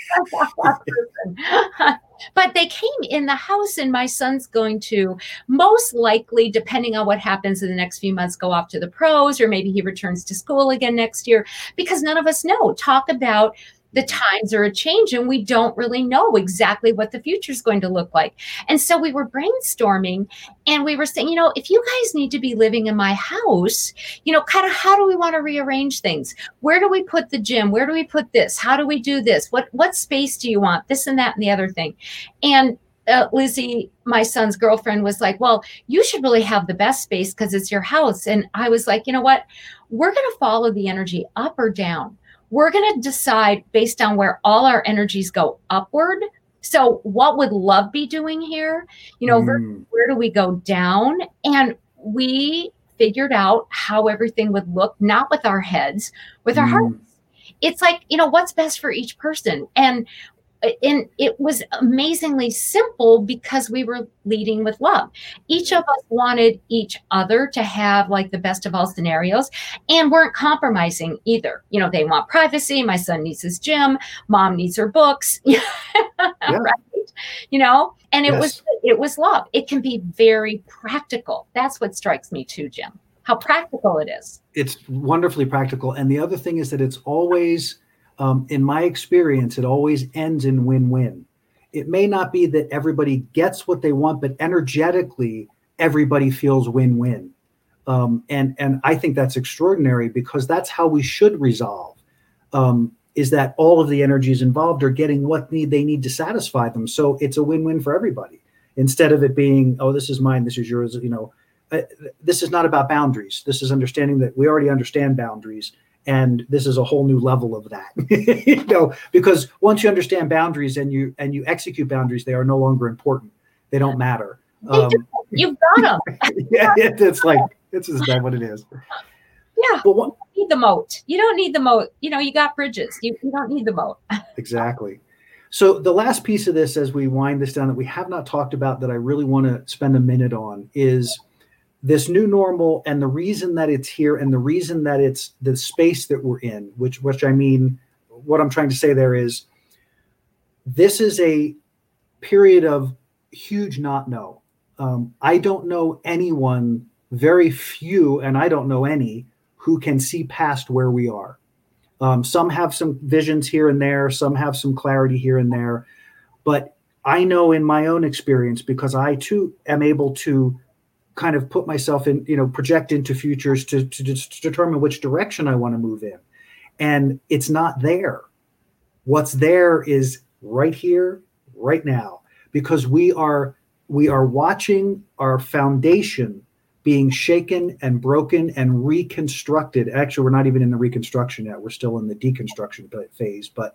But they came in the house, and my son's going to most likely, depending on what happens in the next few months, go off to the pros, or maybe he returns to school again next year, because none of us know. Talk about the times are a change, and we don't really know exactly what the future is going to look like. And so we were brainstorming, and we were saying, if you guys need to be living in my house, kind of how do we want to rearrange things? Where do we put the gym? Where do we put this? How do we do this? What space do you want? This and that and the other thing. And Lizzie, my son's girlfriend, was like, well, you should really have the best space because it's your house. And I was like, you know what? We're going to follow the energy up or down. We're going to decide based on where all our energies go upward. So what would love be doing here? Where do we go down? And we figured out how everything would look, not with our heads, with our hearts. It's like, what's best for each person. And it was amazingly simple because we were leading with love. Each of us wanted each other to have like the best of all scenarios, and weren't compromising either. They want privacy. My son needs his gym. Mom needs her books. Yeah. Right. And it was love. It can be very practical. That's what strikes me too, Jim, how practical it is. It's wonderfully practical. And the other thing is that it's always, in my experience, it always ends in win-win. It may not be that everybody gets what they want, but energetically, everybody feels win-win. And I think that's extraordinary because that's how we should resolve. is that all of the energies involved are getting what they need to satisfy them. So it's a win-win for everybody, instead of it being, oh, this is mine, this is yours. This is not about boundaries. This is understanding that we already understand boundaries. And this is a whole new level of that, because once you understand boundaries and you execute boundaries, they are no longer important. They don't matter. You've got them. Yeah, it's just that what it is. Yeah, but you don't need the moat. You don't need the moat. You got bridges. You don't need the moat. Exactly. So the last piece of this, as we wind this down, that we have not talked about, that I really want to spend a minute on, is this new normal, and the reason that it's here, and the reason that it's the space that we're in, which I mean, what I'm trying to say there is, this is a period of huge not know. I don't know anyone, very few, and I don't know any, who can see past where we are. Some have some visions here and there, some have some clarity here and there, but I know in my own experience, because I too am able to kind of put myself in, project into futures to determine which direction I want to move in. And it's not there. What's there is right here, right now, because we are watching our foundation being shaken and broken and reconstructed. Actually, we're not even in the reconstruction yet. We're still in the deconstruction phase. But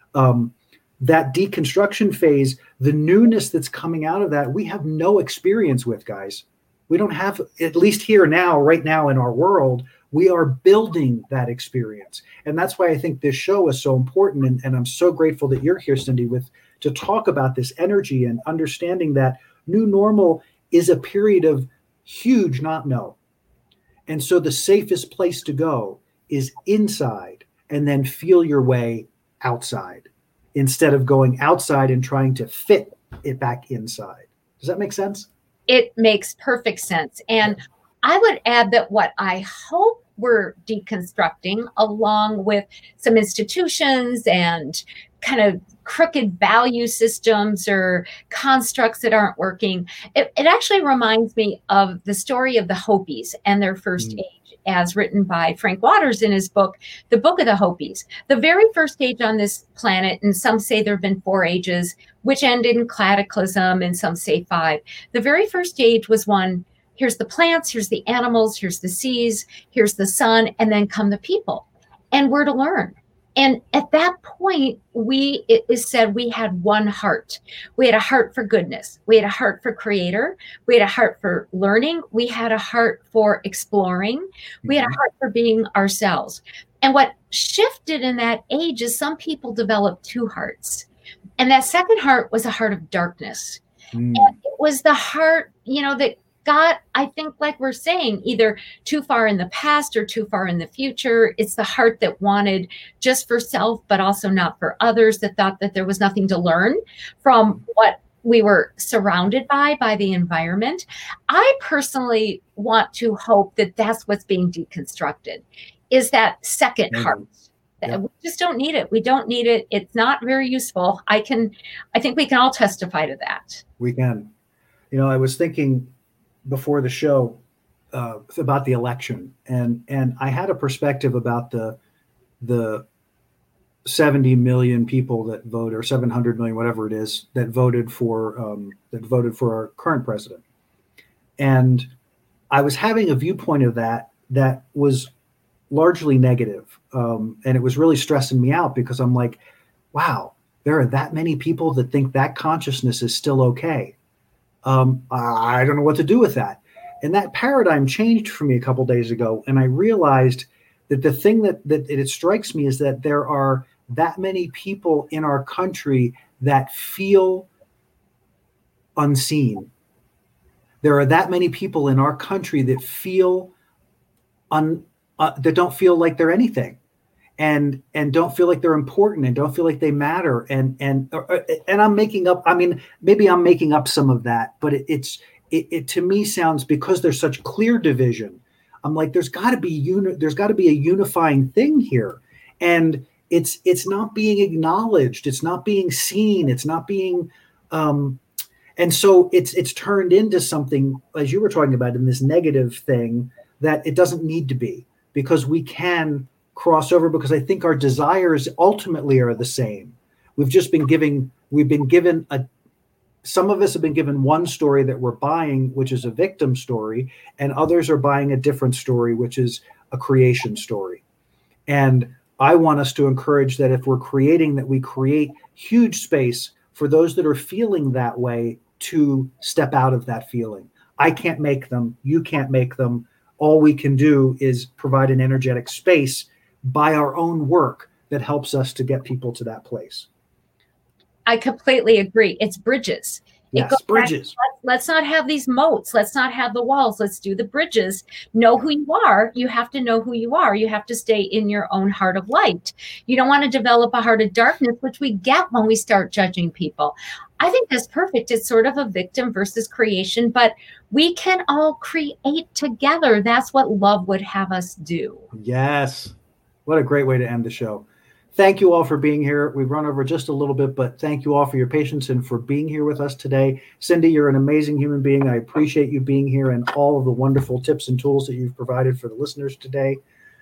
that deconstruction phase, the newness that's coming out of that, we have no experience with, guys. We don't have, at least here now, right now in our world, we are building that experience. And that's why I think this show is so important. And I'm so grateful that you're here, Cindy, to talk about this energy and understanding that new normal is a period of huge not know. And so the safest place to go is inside, and then feel your way outside, instead of going outside and trying to fit it back inside. Does that make sense? It makes perfect sense. And I would add that what I hope we're deconstructing, along with some institutions and kind of crooked value systems or constructs that aren't working, it actually reminds me of the story of the Hopis and their first age, as written by Frank Waters in his book, The Book of the Hopis. The very first age on this planet, and some say there have been 4 ages, which ended in cataclysm, and some say 5. The very first age was one, here's the plants, here's the animals, here's the seas, here's the sun, and then come the people. And we're to learn. And at that point, it is said we had one heart. We had a heart for goodness. We had a heart for creator. We had a heart for learning. We had a heart for exploring. We had a heart for being ourselves. And what shifted in that age is some people developed 2 hearts. And that second heart was a heart of darkness. And it was the heart, that got, I think, like we're saying, either too far in the past or too far in the future. It's the heart that wanted just for self, but also not for others, that thought that there was nothing to learn from what we were surrounded by the environment. I personally want to hope that that's what's being deconstructed, is that second heart. Yeah. We just don't need it. We don't need it. It's not very useful. I think we can all testify to that. We can. I was thinking before the show about the election, and I had a perspective about the 70 million people that vote, or 700 million, whatever it is, that voted for our current president. And I was having a viewpoint of that was largely negative, and it was really stressing me out, because I'm like, wow, there are that many people that think that consciousness is still okay. I don't know what to do with that. And that paradigm changed for me a couple days ago. And I realized that the thing that it strikes me is that there are that many people in our country that feel unseen. There are that many people in our country that feel that don't feel like they're anything, and don't feel like they're important, and don't feel like they matter. And I'm making up, maybe I'm making up some of that, but it to me sounds, because there's such clear division, I'm like, there's got to be a unifying thing here. And it's not being acknowledged. It's not being seen. It's not being, and so it's turned into something, as you were talking about, in this negative thing that it doesn't need to be, because we can cross over because I think our desires ultimately are the same. We've been given some of us have been given one story that we're buying, which is a victim story, and others are buying a different story, which is a creation story. And I want us to encourage that if we're creating, that we create huge space for those that are feeling that way to step out of that feeling. I can't make them. You can't make them. All we can do is provide an energetic space by our own work that helps us to get people to that place. I completely agree. It's bridges. Yes, bridges. Let's not have these moats. Let's not have the walls. Let's do the bridges. Know who you are. You have to know who you are. You have to stay in your own heart of light. You don't want to develop a heart of darkness, which we get when we start judging people. I think that's perfect. It's sort of a victim versus creation, but we can all create together. That's what love would have us do. Yes. What a great way to end the show. Thank you all for being here. We've run over just a little bit, but thank you all for your patience and for being here with us today. Cindy, you're an amazing human being. I appreciate you being here and all of the wonderful tips and tools that you've provided for the listeners today.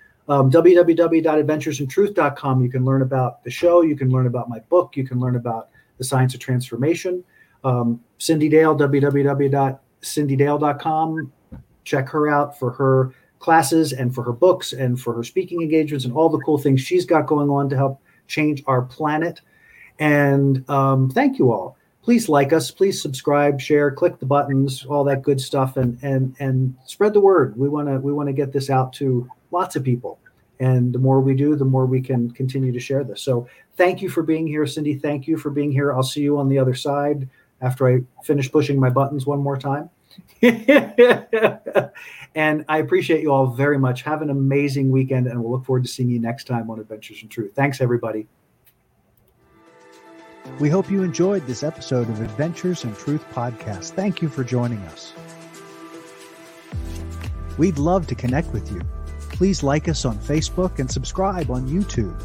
www.adventuresintruth.com. You can learn about the show. You can learn about my book. You can learn about the science of transformation. Cindy Dale, www.cindydale.com. Check her out for her classes and for her books and for her speaking engagements and all the cool things she's got going on to help change our planet. And thank you all. Please like us, please subscribe, share, click the buttons, all that good stuff, and spread the word. We want to get this out to lots of people. And the more we do, the more we can continue to share this. So thank you for being here, Cindy. Thank you for being here. I'll see you on the other side after I finish pushing my buttons one more time. And I appreciate you all very much. Have an amazing weekend, and we'll look forward to seeing you next time on Adventures in Truth. Thanks, everybody. We hope you enjoyed this episode of Adventures in Truth podcast. Thank you for joining us. We'd love to connect with you. Please like us on Facebook and subscribe on YouTube.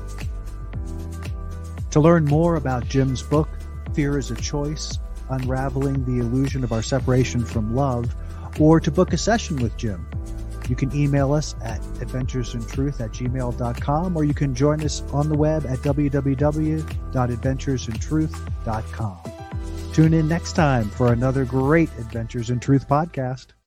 To learn more about Jim's book, Fear is a Choice, Unraveling the Illusion of Our Separation from Love, or to book a session with Jim, you can email us at adventuresintruth@gmail.com, or you can join us on the web at www.adventuresintruth.com. Tune in next time for another great Adventures in Truth podcast.